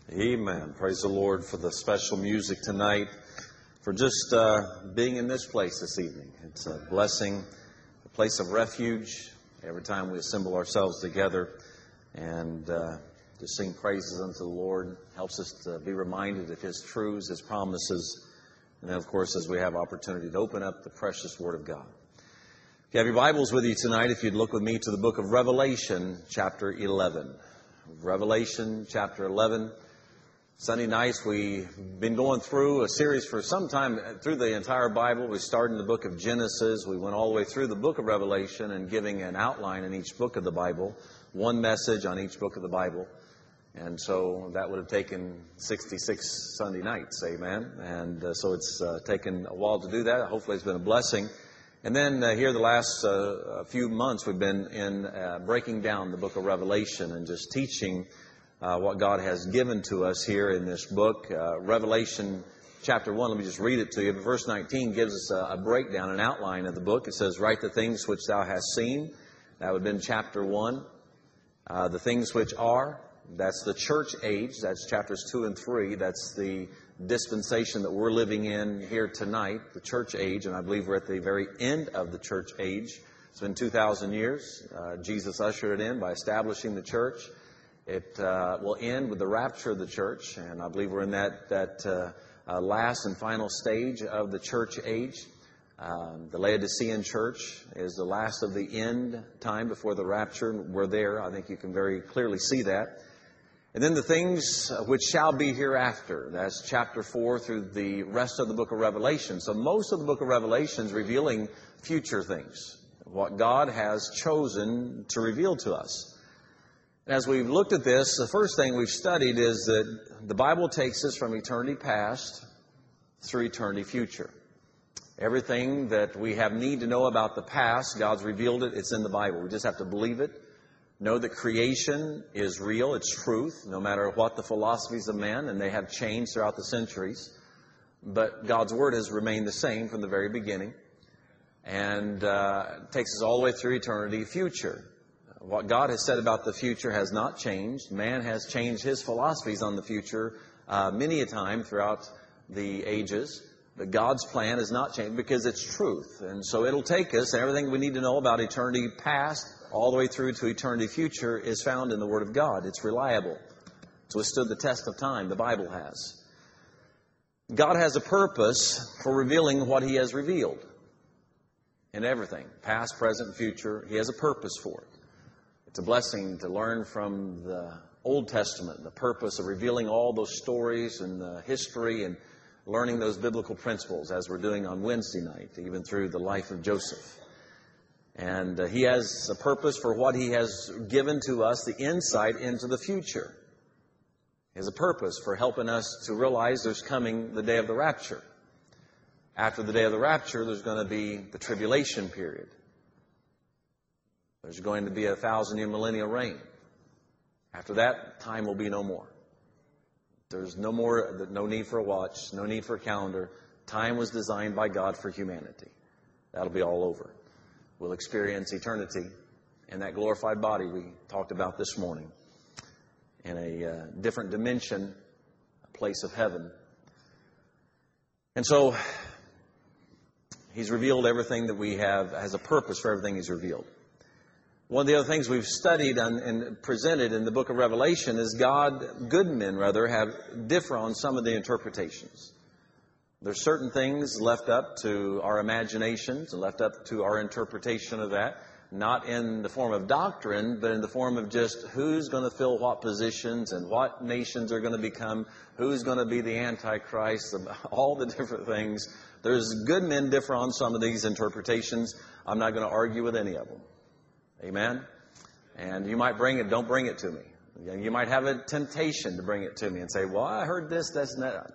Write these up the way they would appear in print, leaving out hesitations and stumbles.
Amen. Praise the Lord for the special music tonight, for just being in this place this evening. It's a blessing, a place of refuge. Every time we assemble ourselves together and to sing praises unto the Lord, helps us to be reminded of His truths, His promises, and then, of course, as we have opportunity to open up the precious Word of God. If you have your Bibles with you tonight, if you'd look with me to the book of Revelation, chapter 11. Revelation, chapter 11. Sunday nights, we've been going through a series for some time through the entire Bible. We started in the book of Genesis. We went all the way through the book of Revelation and giving an outline in each book of the Bible, one message on each book of the Bible. And so that would have taken 66 Sunday nights, amen. And so it's taken a while to do that. Hopefully it's been a blessing. And then here the last few months we've been in breaking down the book of Revelation and just teaching what God has given to us here in this book. Revelation chapter 1, let me just read it to you. But verse 19 gives us a breakdown, an outline of the book. It says, "Write the things which thou hast seen." That would have been chapter 1. The things which are, that's the church age. That's chapters 2 and 3. That's the dispensation that we're living in here tonight, the church age. And I believe we're at the very end of the church age. It's been 2,000 years. Jesus ushered it in by establishing the church. It will end with the rapture of the church, and I believe we're in that last and final stage of the church age. The Laodicean church is the last of the end time before the rapture. We're there. I think you can very clearly see that. And then the things which shall be hereafter. That's chapter 4 through the rest of the book of Revelation. So most of the book of Revelation is revealing future things, what God has chosen to reveal to us. As we've looked at this, the first thing we've studied is that the Bible takes us from eternity past through eternity future. Everything that we have need to know about the past, God's revealed it. It's in the Bible. We just have to believe it. Know that creation is real. It's truth, no matter what the philosophies of man, and they have changed throughout the centuries. But God's Word has remained the same from the very beginning, and takes us all the way through eternity future. What God has said about the future has not changed. Man has changed his philosophies on the future many a time throughout the ages. But God's plan has not changed because it's truth. And so it'll take us, everything we need to know about eternity past all the way through to eternity future is found in the Word of God. It's reliable. It's withstood the test of time. The Bible has. God has a purpose for revealing what He has revealed in everything, past, present, future. He has a purpose for it. It's a blessing to learn from the Old Testament, the purpose of revealing all those stories and the history and learning those biblical principles as we're doing on Wednesday night, even through the life of Joseph. And He has a purpose for what He has given to us, the insight into the future. He has a purpose for helping us to realize there's coming the day of the rapture. After the day of the rapture, there's going to be the tribulation period. There's going to be a 1,000-year millennial reign. After that, time will be no more. There's no need for a watch, no need for a calendar. Time was designed by God for humanity. That'll be all over. We'll experience eternity in that glorified body we talked about this morning, in a different dimension, a place of heaven. And so, He's revealed everything that we have, has a purpose for everything He's revealed. One of the other things we've studied and presented in the book of Revelation is good men differ on some of the interpretations. There's certain things left up to our imaginations and left up to our interpretation of that, not in the form of doctrine, but in the form of just who's going to fill what positions and what nations are going to become, who's going to be the Antichrist, all the different things. There's good men differ on some of these interpretations. I'm not going to argue with any of them. Amen? And you might bring it, don't bring it to me. You might have a temptation to bring it to me and say, well, I heard this, that's not.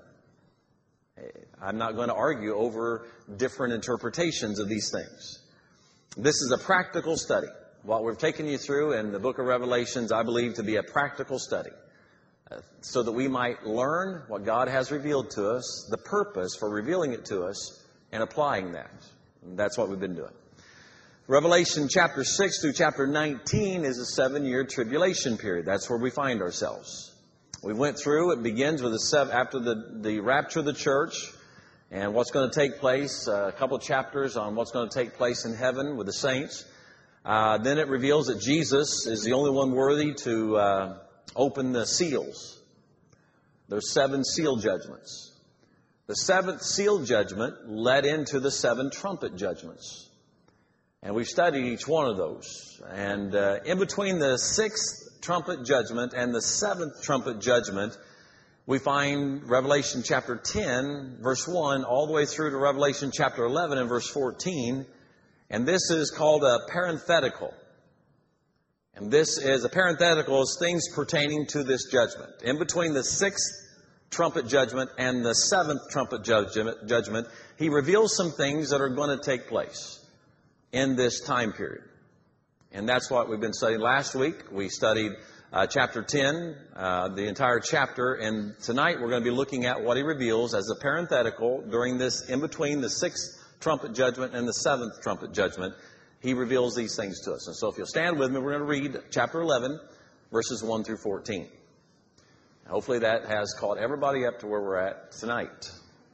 I'm not going to argue over different interpretations of these things. This is a practical study. What we've taken you through in the book of Revelations, I believe to be a practical study. So that we might learn what God has revealed to us, the purpose for revealing it to us, and applying that. And that's what we've been doing. Revelation chapter 6 through chapter 19 is a 7-year tribulation period. That's where we find ourselves. We went through, it begins with after the rapture of the church and what's going to take place, a couple of chapters on what's going to take place in heaven with the saints. Then it reveals that Jesus is the only one worthy to open the seals. There's 7 seal judgments. The 7th seal judgment led into the 7 trumpet judgments. And we've studied each one of those. And in between the 6th trumpet judgment and the 7th trumpet judgment, we find Revelation chapter 10, verse 1, all the way through to Revelation chapter 11 and verse 14. And this is called a parenthetical. And this is a parenthetical is things pertaining to this judgment. In between the 6th trumpet judgment and the 7th trumpet judgment, he reveals some things that are going to take place in this time period. And that's what we've been studying. Last week, we studied chapter 10, the entire chapter. And tonight, we're going to be looking at what he reveals as a parenthetical during this, in between the 6th trumpet judgment and the 7th trumpet judgment. He reveals these things to us. And so if you'll stand with me, we're going to read chapter 11, verses 1 through 14. Hopefully that has caught everybody up to where we're at tonight.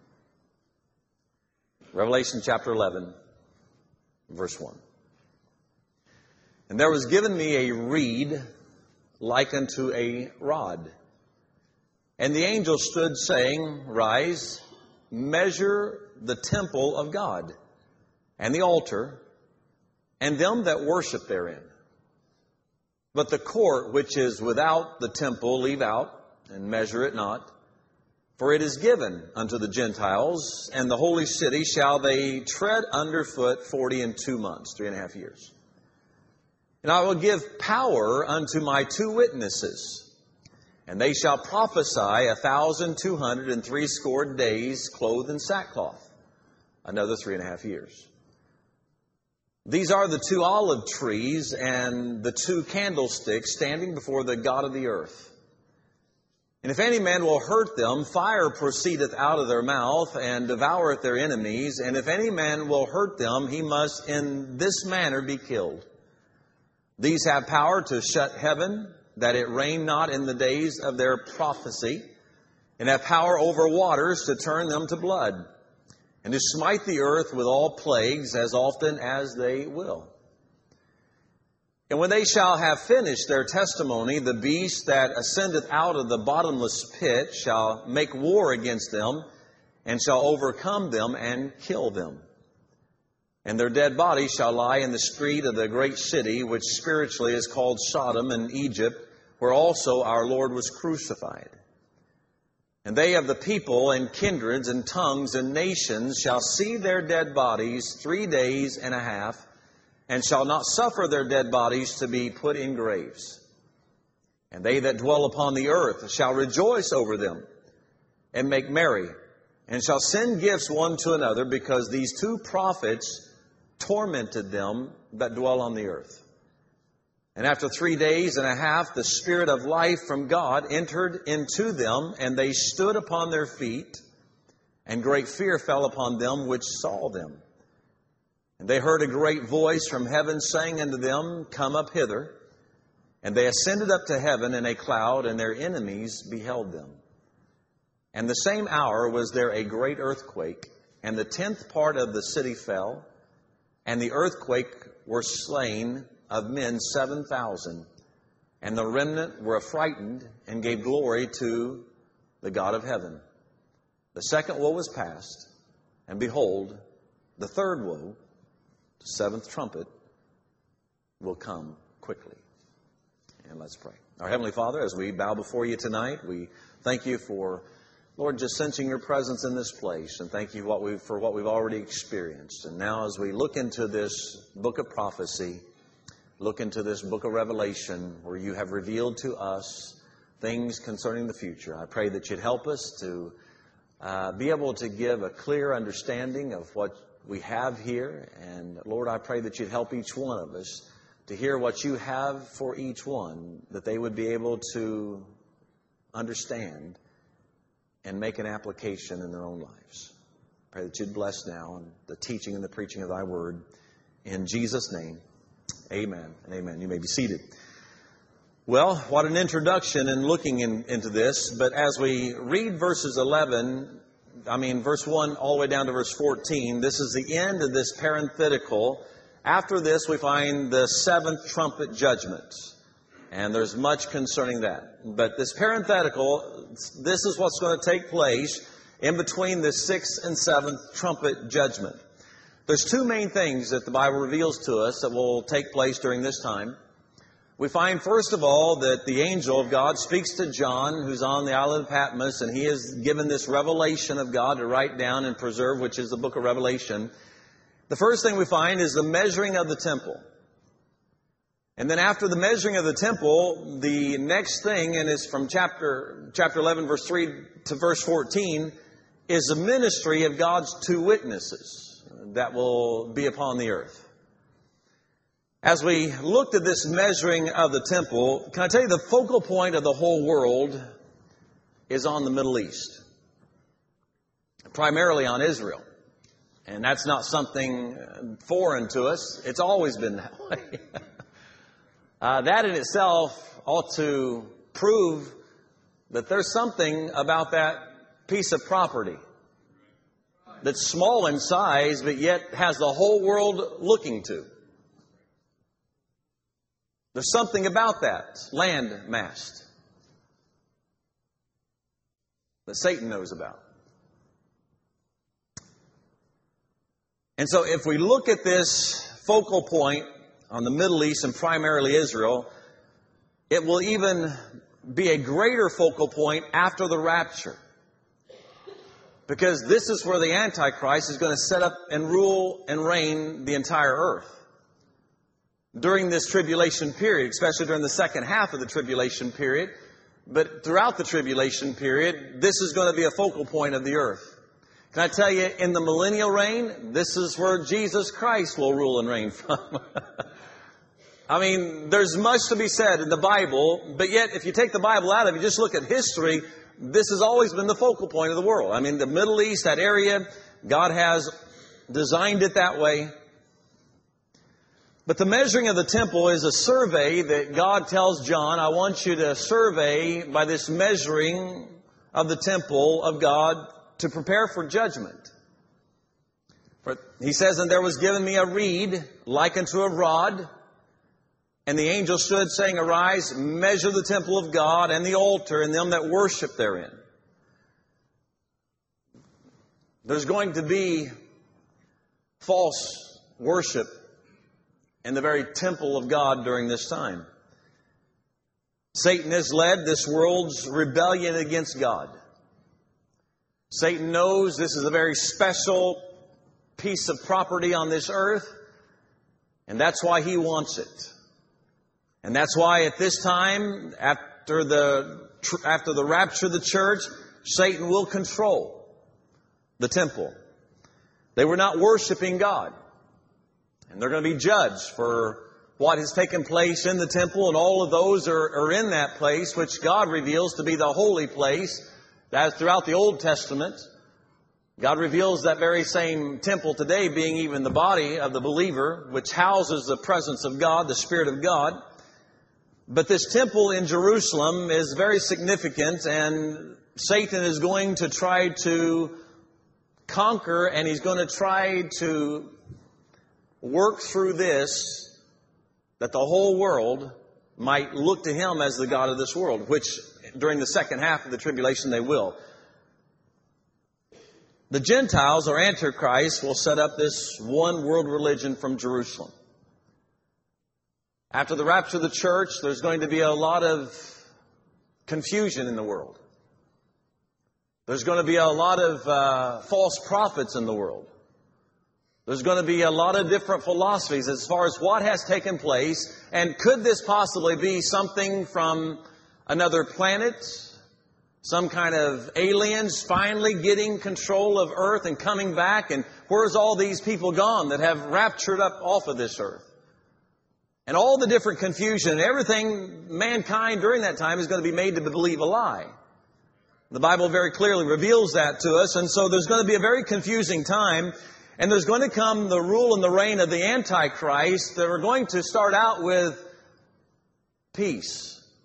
Revelation chapter 11, verse 1. And there was given me a reed like unto a rod. And the angel stood saying, Rise, measure the temple of God, and the altar, and them that worship therein. But the court which is without the temple leave out, and measure it not. For it is given unto the Gentiles, and the holy city shall they tread underfoot 42 months, 3.5 years. And I will give power unto my 2 witnesses, and they shall prophesy 1,260 days, clothed in sackcloth, another 3.5 years. These are the 2 olive trees and the 2 candlesticks standing before the God of the earth. And if any man will hurt them, fire proceedeth out of their mouth, and devoureth their enemies. And if any man will hurt them, he must in this manner be killed. These have power to shut heaven, that it rain not in the days of their prophecy, and have power over waters to turn them to blood, and to smite the earth with all plagues as often as they will. And when they shall have finished their testimony, the beast that ascendeth out of the bottomless pit shall make war against them, and shall overcome them and kill them. And their dead bodies shall lie in the street of the great city, which spiritually is called Sodom and Egypt, where also our Lord was crucified. And they of the people and kindreds and tongues and nations shall see their dead bodies 3 days and a half, and shall not suffer their dead bodies to be put in graves. And they that dwell upon the earth shall rejoice over them, and make merry, and shall send gifts one to another, because these 2 prophets tormented them that dwell on the earth. And after 3 days and a half, the Spirit of life from God entered into them, and they stood upon their feet, and great fear fell upon them which saw them. And they heard a great voice from heaven saying unto them, Come up hither. And they ascended up to heaven in a cloud, and their enemies beheld them. And the same hour was there a great earthquake, and the 10th part of the city fell, and the earthquake were slain of men 7,000, and the remnant were affrighted and gave glory to the God of heaven. The second woe was past, and behold, the third woe, the 7th trumpet, will come quickly. And let's pray. Our Heavenly Father, as we bow before you tonight, we thank you for, Lord, just sensing your presence in this place, and thank you for what we've already experienced. And now as we look into this book of prophecy, look into this book of Revelation, where you have revealed to us things concerning the future, I pray that you'd help us to be able to give a clear understanding of what we have here. And Lord, I pray that you'd help each one of us to hear what you have for each one, that they would be able to understand and make an application in their own lives. I pray that you'd bless now in the teaching and the preaching of thy word. In Jesus' name, amen and amen. You may be seated. Well, what an introduction in looking into this. But as we read verse 1 all the way down to verse 14, this is the end of this parenthetical. After this, we find the seventh trumpet judgment. And there's much concerning that. But this parenthetical, this is what's going to take place in between the sixth and seventh trumpet judgment. There's two main things that the Bible reveals to us that will take place during this time. We find, first of all, that the angel of God speaks to John, who's on the island of Patmos, and he is given this revelation of God to write down and preserve, which is the book of Revelation. The first thing we find is the measuring of the temple. And then after the measuring of the temple, the next thing, and it's from chapter 11, verse 3 to verse 14, is the ministry of God's two witnesses that will be upon the earth. As we looked at this measuring of the temple, can I tell you the focal point of the whole world is on the Middle East, primarily on Israel. And that's not something foreign to us. It's always been that way. That in itself ought to prove that there's something about that piece of property that's small in size, but yet has the whole world looking to. There's something about that land mass that Satan knows about. And so if we look at this focal point on the Middle East and primarily Israel, it will even be a greater focal point after the rapture. Because this is where the Antichrist is going to set up and rule and reign the entire earth. During this tribulation period, especially during the second half of the tribulation period, but throughout the tribulation period, this is going to be a focal point of the earth. Can I tell you, in the millennial reign, this is where Jesus Christ will rule and reign from. I mean, there's much to be said in the Bible, but yet if you take the Bible out of it, just look at history, this has always been the focal point of the world. I mean, the Middle East, that area, God has designed it that way. But the measuring of the temple is a survey that God tells John, I want you to survey by this measuring of the temple of God to prepare for judgment. For he says, and there was given me a reed like unto a rod, and the angel stood saying, arise, measure the temple of God and the altar and them that worship therein. There's going to be false worship in the very temple of God during this time. Satan has led this world's rebellion against God. Satan knows this is a very special piece of property on this earth, and that's why he wants it. And that's why at this time, after the rapture of the church, Satan will control the temple. They were not worshiping God. And they're going to be judged for what has taken place in the temple, and all of those are in that place, which God reveals to be the holy place. That's throughout the Old Testament. God reveals that very same temple today being even the body of the believer, which houses the presence of God, the Spirit of God. But this temple in Jerusalem is very significant, and Satan is going to try to conquer, and he's going to try to work through this, that the whole world might look to him as the God of this world, which during the second half of the tribulation they will. The Gentiles, or Antichrist, will set up this one world religion from Jerusalem. After the rapture of the church, there's going to be a lot of confusion in the world. There's going to be a lot of false prophets in the world. There's going to be a lot of different philosophies as far as what has taken place. And could this possibly be something from another planet? Some kind of aliens finally getting control of earth and coming back? And where's all these people gone that have raptured up off of this earth? And all the different confusion and everything, mankind during that time is going to be made to believe a lie. The Bible very clearly reveals that to us. And so there's going to be a very confusing time. And there's going to come the rule and the reign of the Antichrist that are going to start out with peace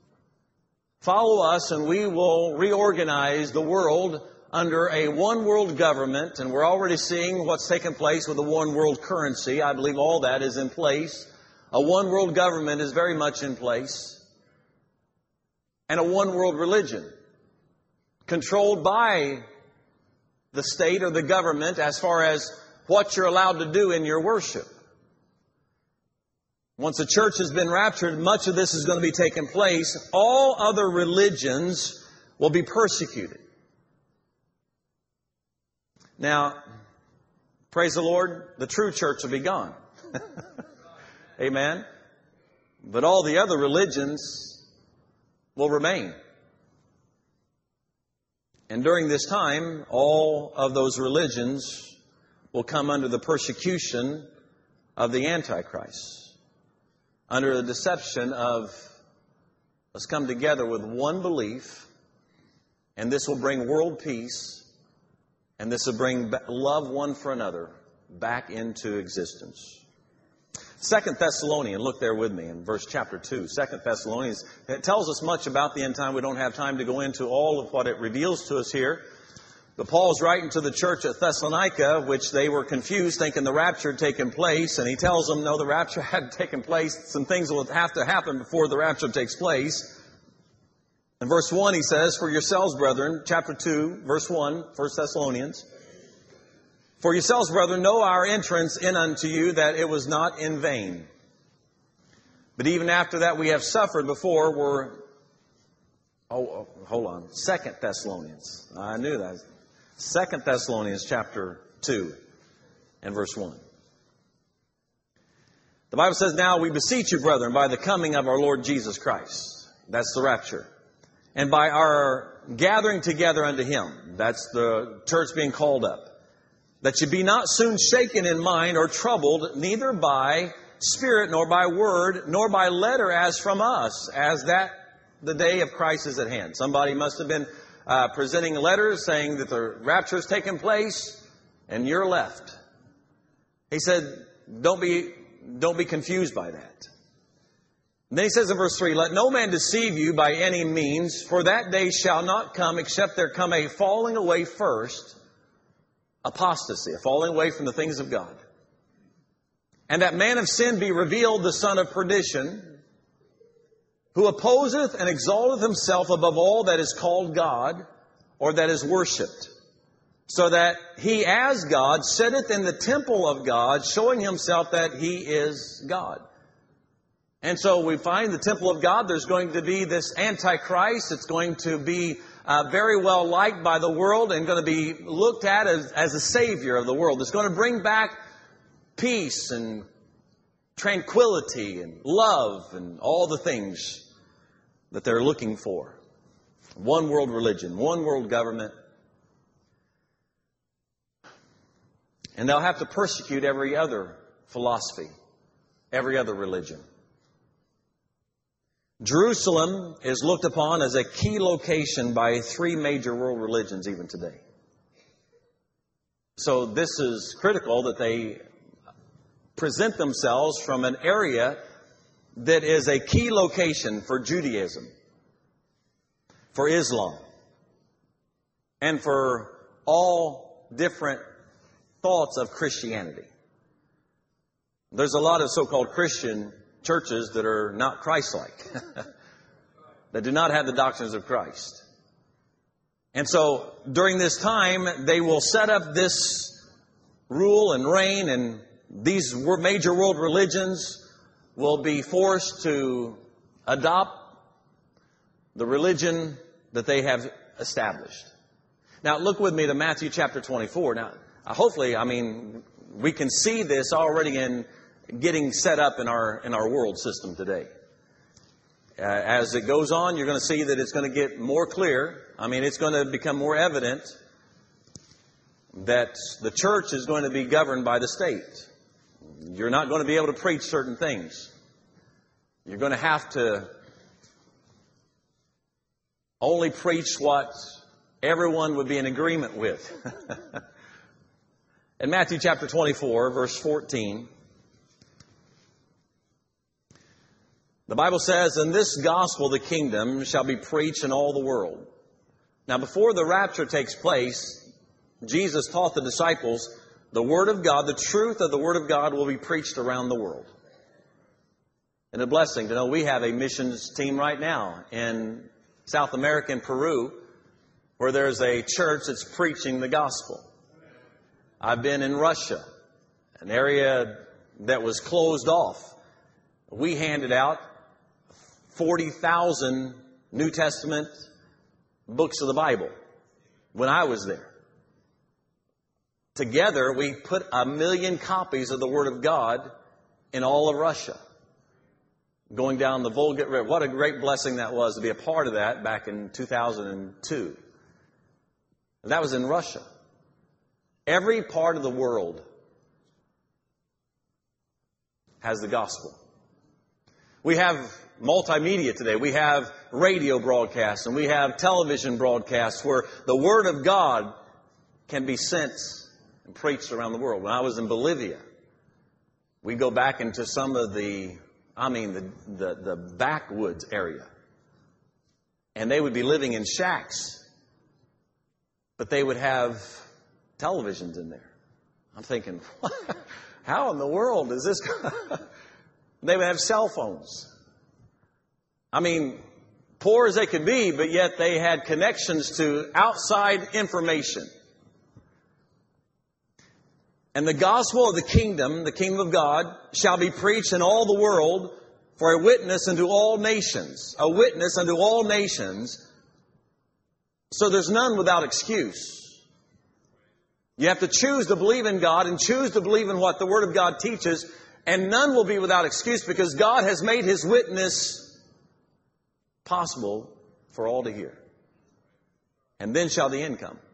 follow us and we will reorganize the world under a one world government. And we're already seeing what's taken place with the one world currency. I believe all that is in place. A one world government is very much in place. And a one world religion controlled by the state or the government as far as what you're allowed to do in your worship. Once the church has been raptured, much of this is going to be taking place. All other religions will be persecuted. Now, praise the Lord, the true church will be gone. Amen. But all the other religions will remain. And during this time, all of those religions will come under the persecution of the Antichrist, under the deception of, let's come together with one belief, and this will bring world peace, and this will bring love one for another back into existence. 2 Thessalonians, look there with me in verse chapter 2. 2 Thessalonians, it tells us much about the end time. We don't have time to go into all of what it reveals to us here. But Paul's writing to the church at Thessalonica, which they were confused, thinking the rapture had taken place. And he tells them, no, the rapture hadn't taken place. Some things will have to happen before the rapture takes place. In verse 1 he says, for yourselves, brethren, chapter 2, verse 1, 1 Thessalonians, for yourselves, brethren, know our entrance in unto you, that it was not in vain. But even after that we have suffered before, hold on, 2 Thessalonians. I knew that. 2 Thessalonians chapter 2 and verse 1. The Bible says, now we beseech you, brethren, by the coming of our Lord Jesus Christ. That's the rapture. And by our gathering together unto Him. That's the church being called up. That you be not soon shaken in mind or troubled, neither by spirit, nor by word, nor by letter as from us, as that the day of Christ is at hand. Somebody must have been presenting letters saying that the rapture has taken place, and you're left. He said, don't be confused by that. And then he says in verse 3, let no man deceive you by any means, for that day shall not come except there come a falling away first, apostasy, a falling away from the things of God. And that man of sin be revealed, the son of perdition, who opposeth and exalteth himself above all that is called God, or that is worshipped, so that he as God sitteth in the temple of God, showing himself that he is God. And so we find the temple of God, there's going to be this Antichrist. It's going to be very well liked by the world and going to be looked at as a savior of the world. It's going to bring back peace and tranquility and love and all the things that they're looking for. One world religion, one world government. And they'll have to persecute every other philosophy, every other religion. Jerusalem is looked upon as a key location by three major world religions even today. So this is critical that they present themselves from an area that is a key location for Judaism, for Islam, and for all different thoughts of Christianity. There's a lot of so-called Christian churches that are not Christ-like, that do not have the doctrines of Christ. And so during this time, they will set up this rule and reign, and these major world religions will be forced to adopt the religion that they have established. Now look with me to Matthew chapter 24. Now, hopefully, we can see this already in getting set up in our world system today. As it goes on, you're going to see that it's going to get more clear. It's going to become more evident that the church is going to be governed by the state. You're not going to be able to preach certain things. You're going to have to only preach what everyone would be in agreement with. In Matthew chapter 24, verse 14, The Bible says, "And this gospel, the kingdom, shall be preached in all the world." Now, before the rapture takes place, Jesus taught the disciples the Word of God, the truth of the Word of God will be preached around the world. And a blessing to know we have a missions team right now in South America, in Peru, where there's a church that's preaching the gospel. I've been in Russia, an area that was closed off. We handed out 40,000 New Testament books of the Bible when I was there. Together, we put 1 million copies of the Word of God in all of Russia, going down the Volga River. What a great blessing that was to be a part of that back in 2002. That was in Russia. Every part of the world has the gospel. We have multimedia today. We have radio broadcasts and we have television broadcasts where the Word of God can be sent and preached around the world. When I was in Bolivia, we go back into some of the backwoods area. And they would be living in shacks, but they would have televisions in there. I'm thinking, how in the world is this? They would have cell phones. I mean, poor as they could be, but yet they had connections to outside information. And the gospel of the kingdom of God, shall be preached in all the world for a witness unto all nations. A witness unto all nations. So there's none without excuse. You have to choose to believe in God and choose to believe in what the Word of God teaches. And none will be without excuse because God has made His witness possible for all to hear. And then shall the end come.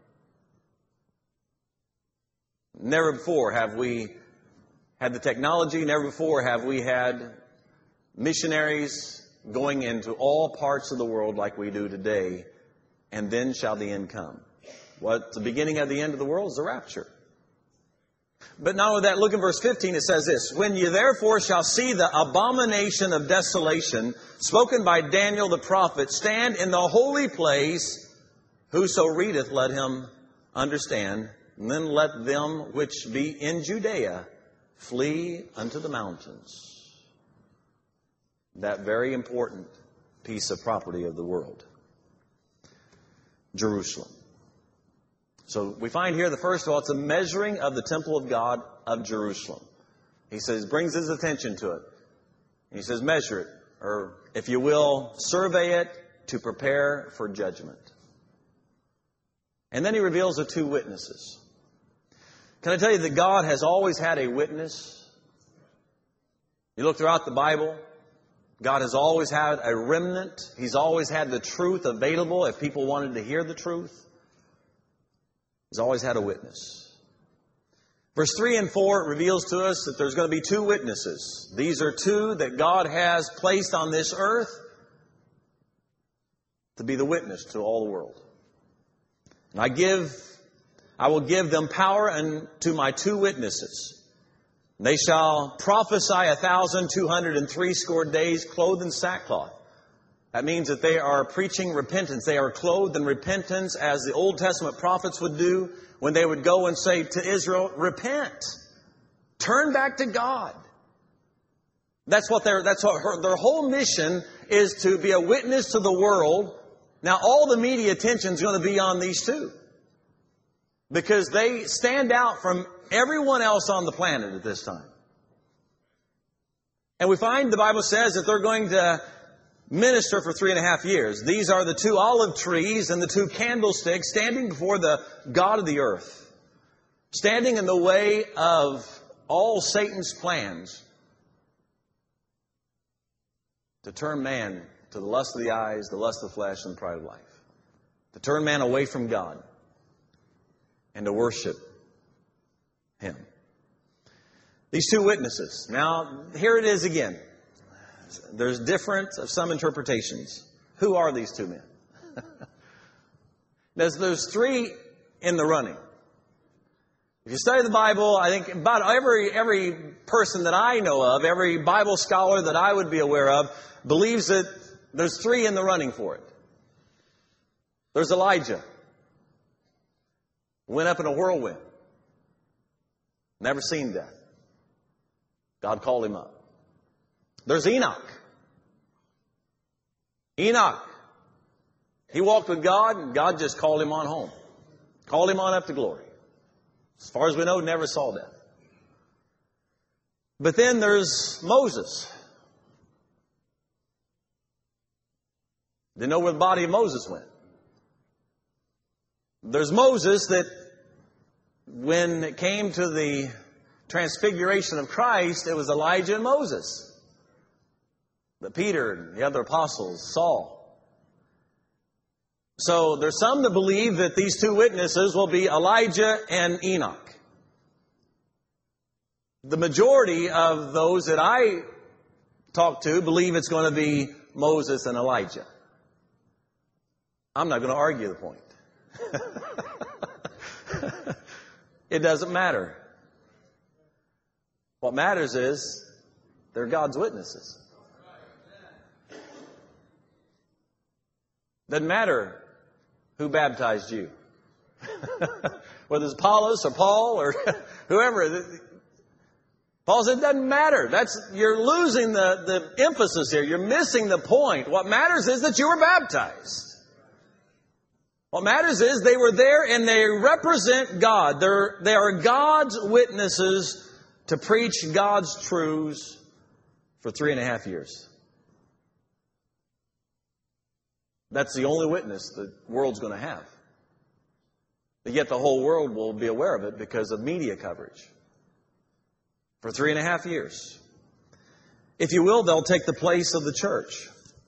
Never before have we had the technology. Never before have we had missionaries going into all parts of the world like we do today. And then shall the end come. What's the beginning of the end of the world is the rapture. But not only that, look in verse 15. It says this: "When ye therefore shall see the abomination of desolation, spoken by Daniel the prophet, stand in the holy place, whoso readeth, let him understand. And then let them which be in Judea flee unto the mountains." That very important piece of property of the world. Jerusalem. So we find here, first of all, it's a measuring of the temple of God of Jerusalem. He says, brings his attention to it. And he says, measure it, or if you will, survey it to prepare for judgment. And then he reveals the two witnesses. Can I tell you that God has always had a witness? You look throughout the Bible, God has always had a remnant. He's always had the truth available if people wanted to hear the truth. He's always had a witness. Verse 3 and 4 reveals to us that there's going to be two witnesses. These are two that God has placed on this earth to be the witness to all the world. And I will give them power unto my two witnesses. They shall prophesy 1,260 days, clothed in sackcloth. That means that they are preaching repentance. They are clothed in repentance, as the Old Testament prophets would do when they would go and say to Israel, repent. Turn back to God. That's what their whole mission is, to be a witness to the world. Now, all the media attention is going to be on these two, because they stand out from everyone else on the planet at this time. And we find the Bible says that they're going to minister for 3.5 years. These are the two olive trees and the two candlesticks standing before the God of the earth, standing in the way of all Satan's plans to turn man to the lust of the eyes, the lust of the flesh, and the pride of life. To turn man away from God and to worship Him. These two witnesses. Now, here it is again. There's difference of some interpretations. Who are these two men? There's three in the running. If you study the Bible, I think about every person that I know of, every Bible scholar that I would be aware of, believes that there's three in the running for it. There's Elijah. Went up in a whirlwind. Never seen death. God called him up. There's Enoch. Enoch. He walked with God, and God just called him on home. Called him on up to glory. As far as we know, never saw death. But then there's Moses. Didn't know where the body of Moses went. There's Moses that when it came to the transfiguration of Christ, it was Elijah and Moses that Peter and the other apostles saw. So there's some that believe that these two witnesses will be Elijah and Enoch. The majority of those that I talk to believe it's going to be Moses and Elijah. I'm not going to argue the point. It doesn't matter. What matters is they're God's witnesses. Doesn't matter who baptized you. Whether it's Apollos or Paul or whoever. Paul said it doesn't matter. You're losing the emphasis here. You're missing the point. What matters is that you were baptized. What matters is they were there and they represent God. They are God's witnesses to preach God's truths for 3.5 years. That's the only witness the world's going to have. But yet the whole world will be aware of it because of media coverage. For 3.5 years. If you will, they'll take the place of the church.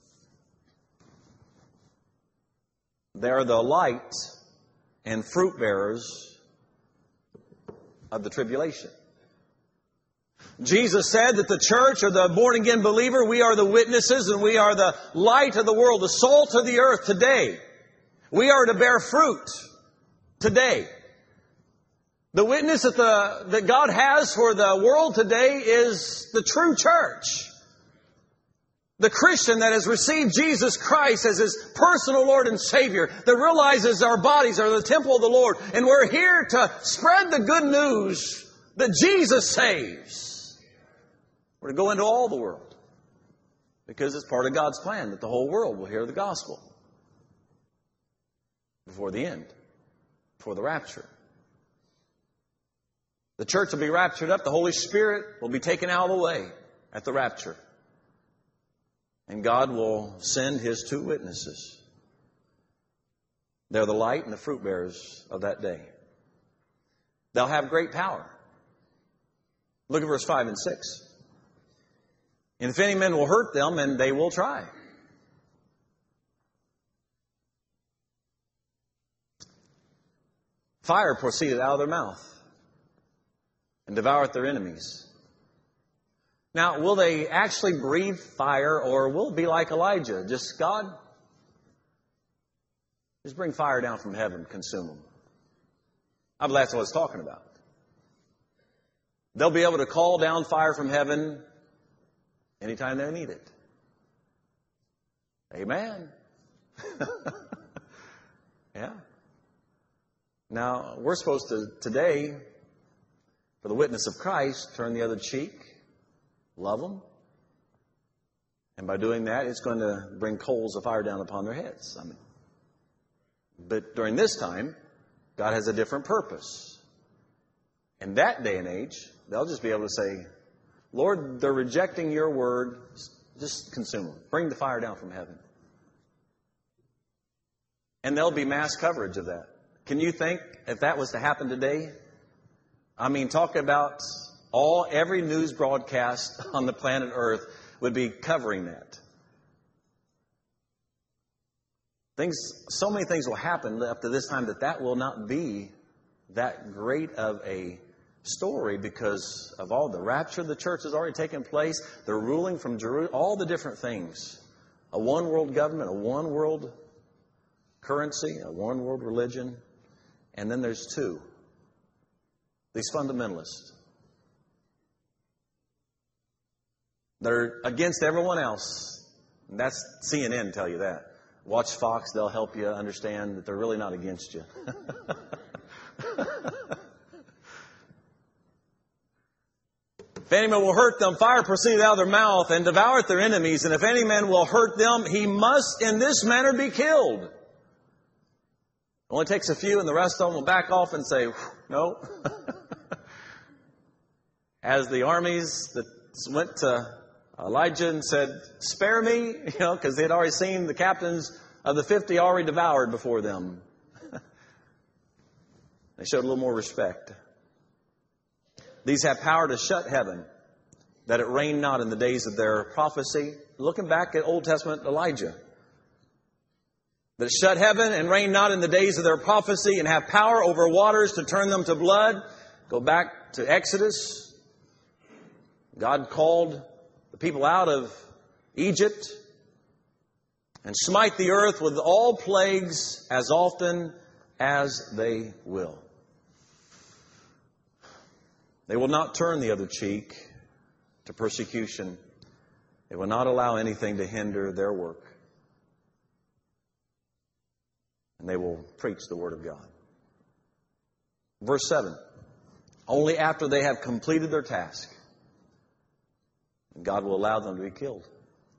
They are the light and fruit bearers of the tribulation. Jesus said that the church or the born-again believer, we are the witnesses and we are the light of the world, the salt of the earth today. We are to bear fruit today. The witness that God has for the world today is the true church. The Christian that has received Jesus Christ as his personal Lord and Savior, that realizes our bodies are the temple of the Lord, and we're here to spread the good news that Jesus saves. We're to go into all the world because it's part of God's plan that the whole world will hear the gospel before the end, before the rapture. The church will be raptured up. The Holy Spirit will be taken out of the way at the rapture. And God will send His two witnesses. They're the light and the fruit bearers of that day. They'll have great power. Look at verse 5 and 6. And if any man will hurt them, and they will try. Fire proceeded out of their mouth and devoured their enemies. Now, will they actually breathe fire, or will it be like Elijah? Just, God, just bring fire down from heaven and consume them. I believe that's what it's talking about. They'll be able to call down fire from heaven anytime they need it. Amen. Yeah. Now, we're supposed to, today, for the witness of Christ, turn the other cheek. Love them. And by doing that, it's going to bring coals of fire down upon their heads. But during this time, God has a different purpose. In that day and age, they'll just be able to say, Lord, they're rejecting your word. Just consume them. Bring the fire down from heaven. And there'll be mass coverage of that. Can you think if that was to happen today? I mean, talk about every news broadcast on the planet Earth would be covering that. So many things will happen up to this time that will not be that great of a story because of all the rapture of the church has already taken place. They're ruling from Jerusalem, all the different things. A one world government, a one world currency, a one world religion. And then there's two. These fundamentalists. They're against everyone else. And that's CNN tell you that. Watch Fox, they'll help you understand that they're really not against you. If any man will hurt them, fire proceedeth out of their mouth and devoureth their enemies. And if any man will hurt them, he must in this manner be killed. It only takes a few and the rest of them will back off and say, no. As the armies that went to Elijah and said, spare me, because they had already seen the captains of the 50 already devoured before them. They showed a little more respect. These have power to shut heaven, that it rain not in the days of their prophecy. Looking back at Old Testament Elijah. That it shut heaven and rain not in the days of their prophecy, and have power over waters to turn them to blood. Go back to Exodus. God called the people out of Egypt and smite the earth with all plagues as often as they will. They will not turn the other cheek to persecution. They will not allow anything to hinder their work. And they will preach the Word of God. Verse 7. Only after they have completed their task, God will allow them to be killed.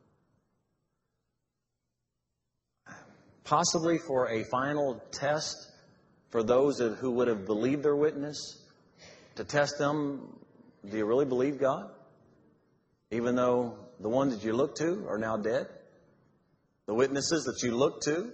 Possibly for a final test for those who would have believed their witness. To test them, do you really believe God? Even though the ones that you look to are now dead? The witnesses that you look to?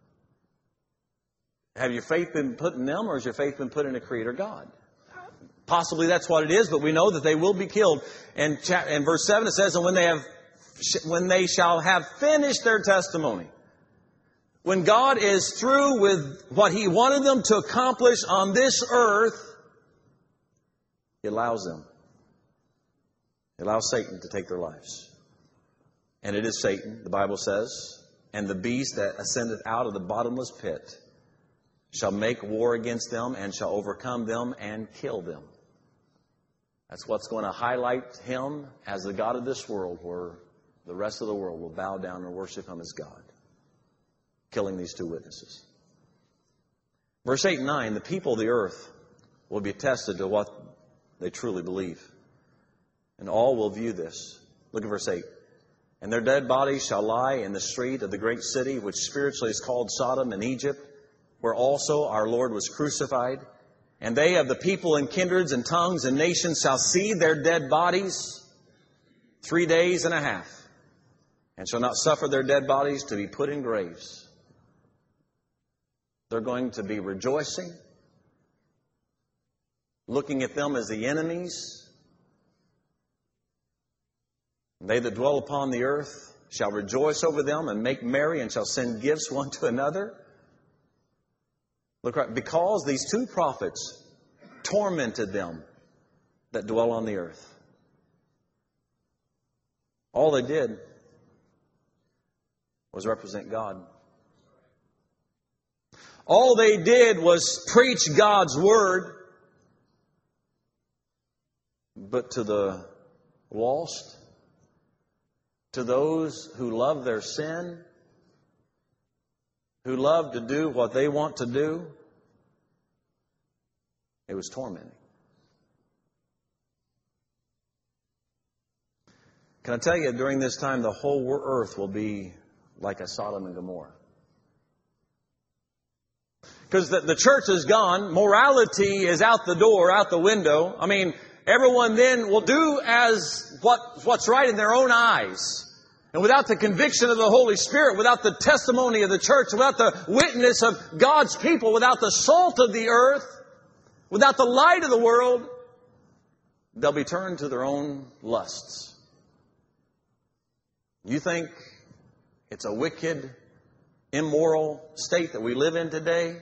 Have your faith been put in them, or has your faith been put in a Creator God? Possibly that's what it is, but we know that they will be killed. And in verse 7 it says, and when they shall have finished their testimony. When God is through with what He wanted them to accomplish on this earth, He allows them. He allows Satan to take their lives. And it is Satan, the Bible says, and the beast that ascendeth out of the bottomless pit shall make war against them and shall overcome them and kill them. That's what's going to highlight Him as the God of this world, where the rest of the world will bow down and worship Him as God. Killing these two witnesses. Verse 8 and 9, the people of the earth will be tested to what they truly believe. And all will view this. Look at verse 8. And their dead bodies shall lie in the street of the great city, which spiritually is called Sodom and Egypt, where also our Lord was crucified. And they of the people and kindreds and tongues and nations shall see their dead bodies 3 days and a half, and shall not suffer their dead bodies to be put in graves. They're going to be rejoicing, looking at them as the enemies. They that dwell upon the earth shall rejoice over them and make merry and shall send gifts one to another. Look, right, because these two prophets tormented them that dwell on the earth. All they did was represent God. All they did was preach God's word. But to the lost, to those who love their sin, who love to do what they want to do, it was tormenting. Can I tell you, during this time, the whole earth will be like a Sodom and Gomorrah. Because the church is gone. Morality is out the door, out the window. I mean, everyone then will do as what's right in their own eyes. And without the conviction of the Holy Spirit, without the testimony of the church, without the witness of God's people, without the salt of the earth, without the light of the world, they'll be turned to their own lusts. You think it's a wicked, immoral state that we live in today?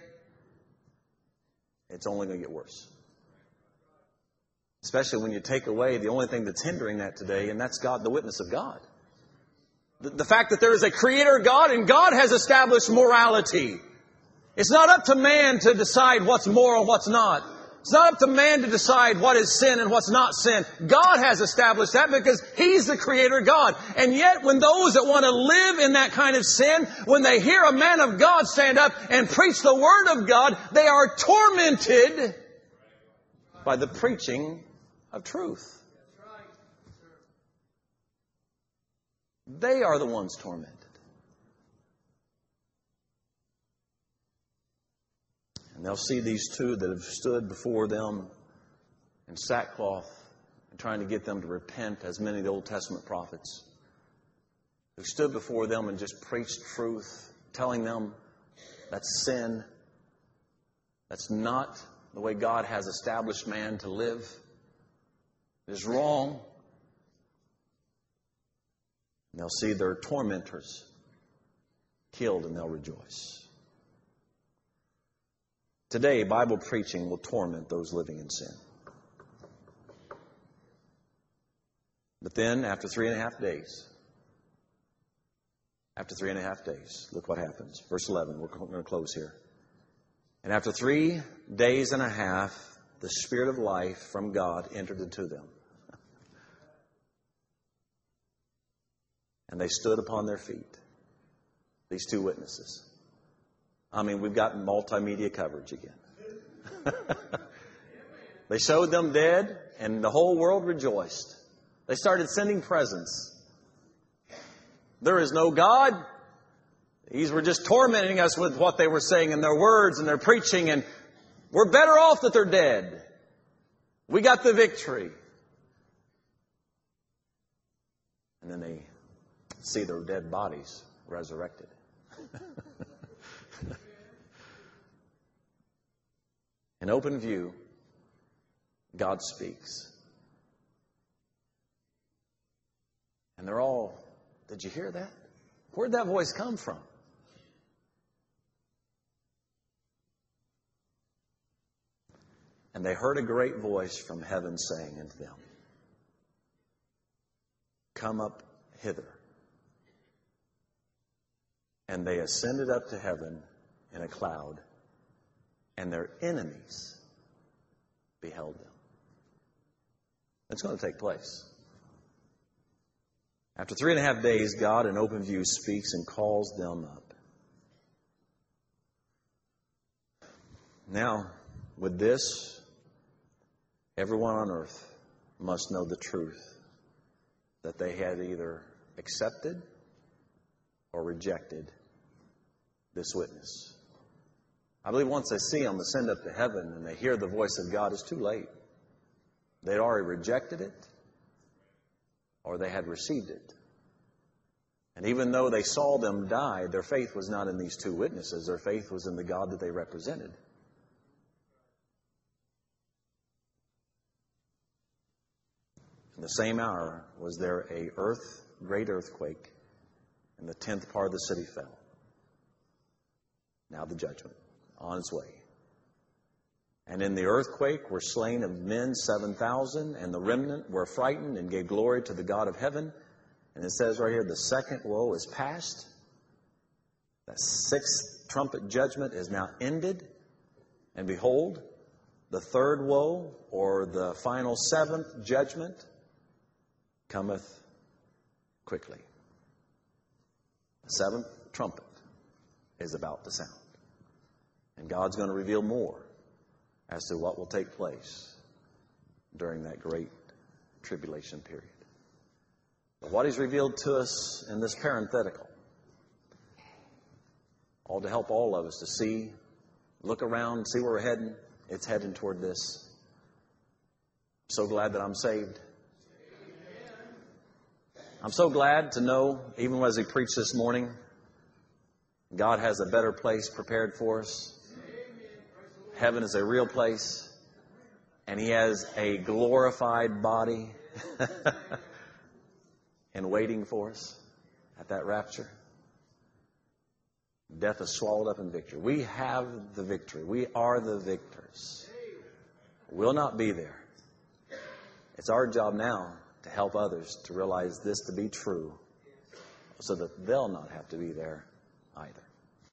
It's only going to get worse. Especially when you take away the only thing that's hindering that today, and that's God, the witness of God. The fact that there is a Creator God, and God has established morality. It's not up to man to decide what's moral and what's not. It's not up to man to decide what is sin and what's not sin. God has established that because He's the Creator God. And yet when those that want to live in that kind of sin, when they hear a man of God stand up and preach the Word of God, they are tormented by the preaching of truth. They are the ones tormented. And they'll see these two that have stood before them in sackcloth and trying to get them to repent, as many of the Old Testament prophets who stood before them and just preached truth, telling them that's sin. That's not the way God has established man to live. It is wrong. And they'll see their tormentors killed and they'll rejoice. Today, Bible preaching will torment those living in sin. But then, after 3.5 days, look what happens. Verse 11, we're going to close here. And after 3 days and a half, the Spirit of life from God entered into them. And they stood upon their feet. These two witnesses. I mean, we've gotten multimedia coverage again. They showed them dead, and the whole world rejoiced. They started sending presents. There is no God. These were just tormenting us with what they were saying and their words and their preaching, and we're better off that they're dead. We got the victory. And then they see their dead bodies resurrected. In open view, God speaks. And they're all, did you hear that? Where'd that voice come from? And they heard a great voice from heaven saying unto them, come up hither. And they ascended up to heaven in a cloud, and their enemies beheld them. It's going to take place. After 3.5 days, God in open view speaks and calls them up. Now, with this, everyone on earth must know the truth that they had either accepted or rejected this witness. I believe once they see them ascend up to heaven and they hear the voice of God, it's too late. They'd already rejected it or they had received it. And even though they saw them die, their faith was not in these two witnesses. Their faith was in the God that they represented. In the same hour was there a great earthquake, and the 10th part of the city fell. Now the judgment on its way. And in the earthquake were slain of men 7,000, and the remnant were frightened and gave glory to the God of heaven. And it says right here, the second woe is past. That 6th trumpet judgment is now ended. And behold, the third woe, or the final 7th judgment, cometh quickly. The 7th trumpet is about to sound. And God's going to reveal more as to what will take place during that great tribulation period. But what He's revealed to us in this parenthetical, all to help all of us to see, look around, see where we're heading. It's heading toward this. I'm so glad that I'm saved. I'm so glad to know, even as we preach this morning, God has a better place prepared for us. Heaven is a real place. And He has a glorified body and waiting for us at that rapture. Death is swallowed up in victory. We have the victory. We are the victors. We'll not be there. It's our job now to help others to realize this to be true so that they'll not have to be there either.